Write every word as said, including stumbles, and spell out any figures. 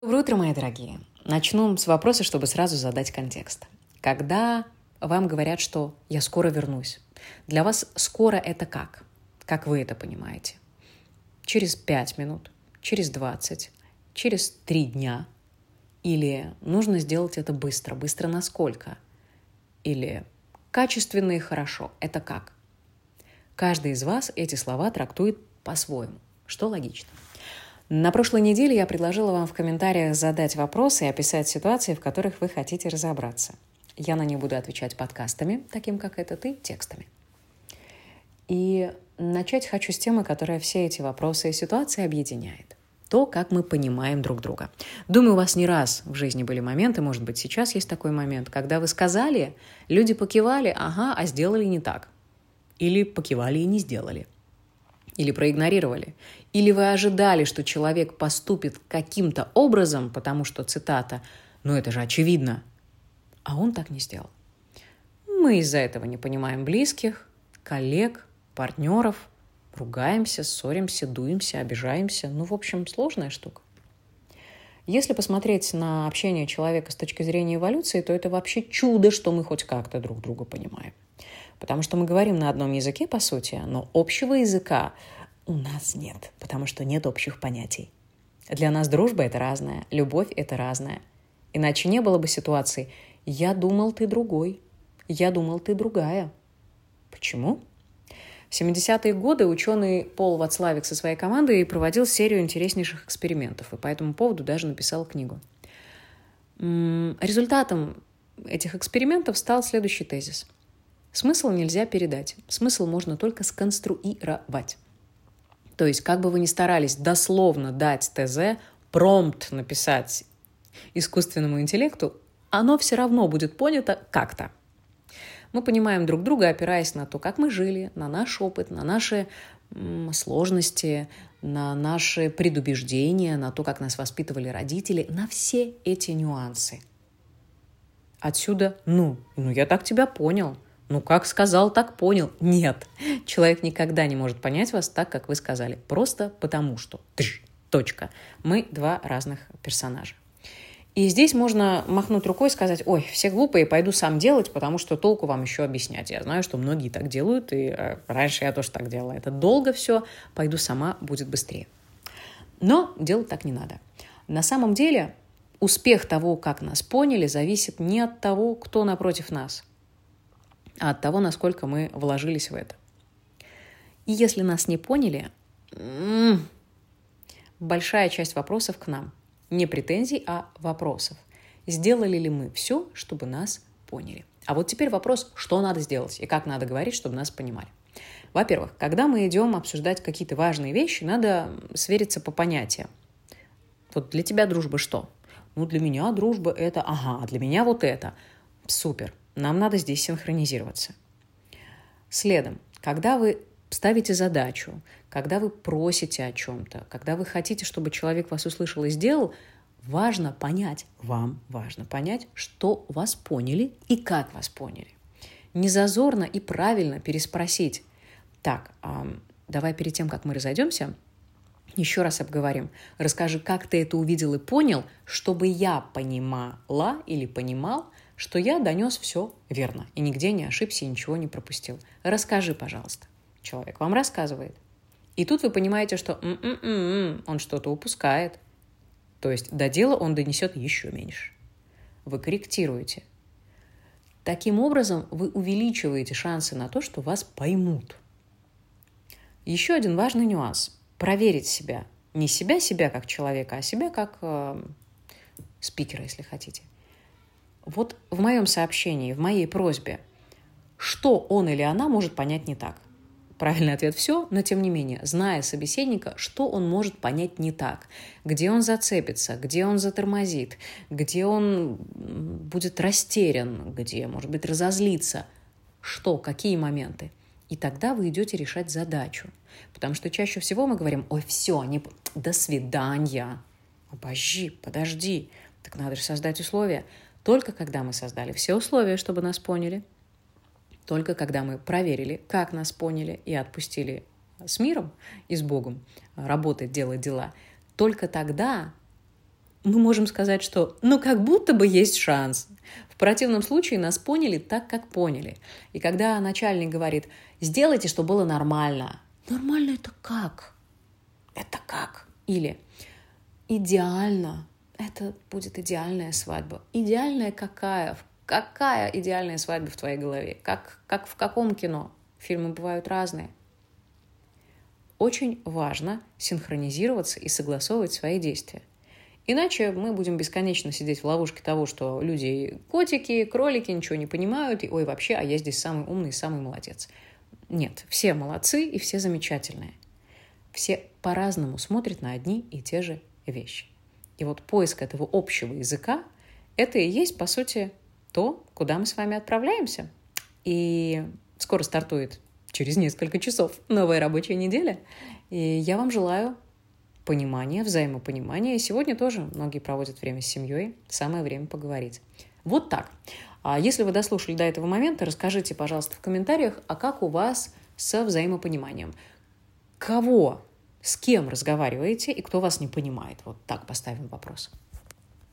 Доброе утро, мои дорогие. Начну с вопроса, чтобы сразу задать контекст. Когда вам говорят, что «я скоро вернусь», для вас «скоро» — это как? Как вы это понимаете? Через пять минут, через двадцать, через три дня? Или нужно сделать это быстро? Быстро насколько? Или качественно и хорошо? Это как? Каждый из вас эти слова трактует по-своему, что логично. На прошлой неделе я предложила вам в комментариях задать вопросы и описать ситуации, в которых вы хотите разобраться. Я на них буду отвечать подкастами, таким как этот, и текстами. И начать хочу с темы, которая все эти вопросы и ситуации объединяет. То, как мы понимаем друг друга. Думаю, у вас не раз в жизни были моменты, может быть, сейчас есть такой момент, когда вы сказали, люди покивали, ага, а сделали не так. Или покивали и не сделали. Или проигнорировали. Или вы ожидали, что человек поступит каким-то образом, потому что, цитата, «ну это же очевидно», а он так не сделал. Мы из-за этого не понимаем близких, коллег, партнеров, ругаемся, ссоримся, дуемся, обижаемся. Ну, в общем, сложная штука. Если посмотреть на общение человека с точки зрения эволюции, то это вообще чудо, что мы хоть как-то друг друга понимаем. Потому что мы говорим на одном языке, по сути, но общего языка у нас нет, потому что нет общих понятий. Для нас дружба – это разное, любовь – это разное. Иначе не было бы ситуации «я думал, ты другой», «я думал, ты другая». Почему? В семидесятые годы ученый Пол Вацлавик со своей командой проводил серию интереснейших экспериментов и по этому поводу даже написал книгу. Результатом этих экспериментов стал следующий тезис. Смысл нельзя передать, смысл можно только сконструировать. То есть, как бы вы ни старались дословно дать ТЗ, промпт написать искусственному интеллекту, оно все равно будет понято как-то. Мы понимаем друг друга, опираясь на то, как мы жили, на наш опыт, на наши м, сложности, на наши предубеждения, на то, как нас воспитывали родители, на все эти нюансы. Отсюда, ну, ну я так тебя понял. Ну, как сказал, так понял. Нет, человек никогда не может понять вас так, как вы сказали. Просто потому что. Тш, точка. Мы два разных персонажа. И здесь можно махнуть рукой и сказать, ой, все глупые, пойду сам делать, потому что толку вам еще объяснять. Я знаю, что многие так делают, и э, раньше я тоже так делала. Это долго все, пойду сама, будет быстрее. Но делать так не надо. На самом деле успех того, как нас поняли, зависит не от того, кто напротив нас, а от того, насколько мы вложились в это. И если нас не поняли, м-м, большая часть вопросов к нам. Не претензий, а вопросов. Сделали ли мы все, чтобы нас поняли? А вот теперь вопрос, что надо сделать и как надо говорить, чтобы нас понимали. Во-первых, когда мы идем обсуждать какие-то важные вещи, надо свериться по понятиям. Вот для тебя дружба что? Ну, для меня дружба это, ага, а для меня вот это. Супер. Нам надо здесь синхронизироваться. Следом, когда вы ставите задачу, когда вы просите о чем-то, когда вы хотите, чтобы человек вас услышал и сделал, важно понять, вам важно понять, что вас поняли и как вас поняли. Незазорно и правильно переспросить. Так, давай перед тем, как мы разойдемся, еще раз обговорим. Расскажи, как ты это увидел и понял, чтобы я понимала или понимал, что я донес все верно и нигде не ошибся и ничего не пропустил. Расскажи, пожалуйста. Человек вам рассказывает. И тут вы понимаете, что м-м-м, он что-то упускает. То есть до дела он донесет еще меньше. Вы корректируете. Таким образом, вы увеличиваете шансы на то, что вас поймут. Еще один важный нюанс. Проверить себя. Не себя-себя как человека, а себя как э, спикера, если хотите. Вот в моем сообщении, в моей просьбе, что он или она может понять не так. Правильный ответ – все, но тем не менее, зная собеседника, что он может понять не так, где он зацепится, где он затормозит, где он будет растерян, где, может быть, разозлится, что, какие моменты. И тогда вы идете решать задачу. Потому что чаще всего мы говорим, ой, все, не... до свидания. Обожди, подожди. Так надо же создать условия. Только когда мы создали все условия, чтобы нас поняли, только когда мы проверили, как нас поняли и отпустили с миром и с Богом работать, делать дела, только тогда мы можем сказать, что ну как будто бы есть шанс. В противном случае нас поняли так, как поняли. И когда начальник говорит, сделайте, чтобы было нормально. Нормально это как? Это как? Или идеально. Это будет идеальная свадьба. Идеальная какая? Какая идеальная свадьба в твоей голове? Как, как в каком кино? Фильмы бывают разные. Очень важно синхронизироваться и согласовывать свои действия. Иначе мы будем бесконечно сидеть в ловушке того, что люди котики, кролики, ничего не понимают, и ой, вообще, а я здесь самый умный, самый молодец. Нет, все молодцы и все замечательные. Все по-разному смотрят на одни и те же вещи. И вот поиск этого общего языка – это и есть, по сути, то, куда мы с вами отправляемся. И скоро стартует, через несколько часов, новая рабочая неделя. И я вам желаю понимания, взаимопонимания. И сегодня тоже многие проводят время с семьей. Самое время поговорить. Вот так. А если вы дослушали до этого момента, расскажите, пожалуйста, в комментариях, а как у вас со взаимопониманием? Кого, с кем разговариваете и кто вас не понимает? Вот так поставим вопрос.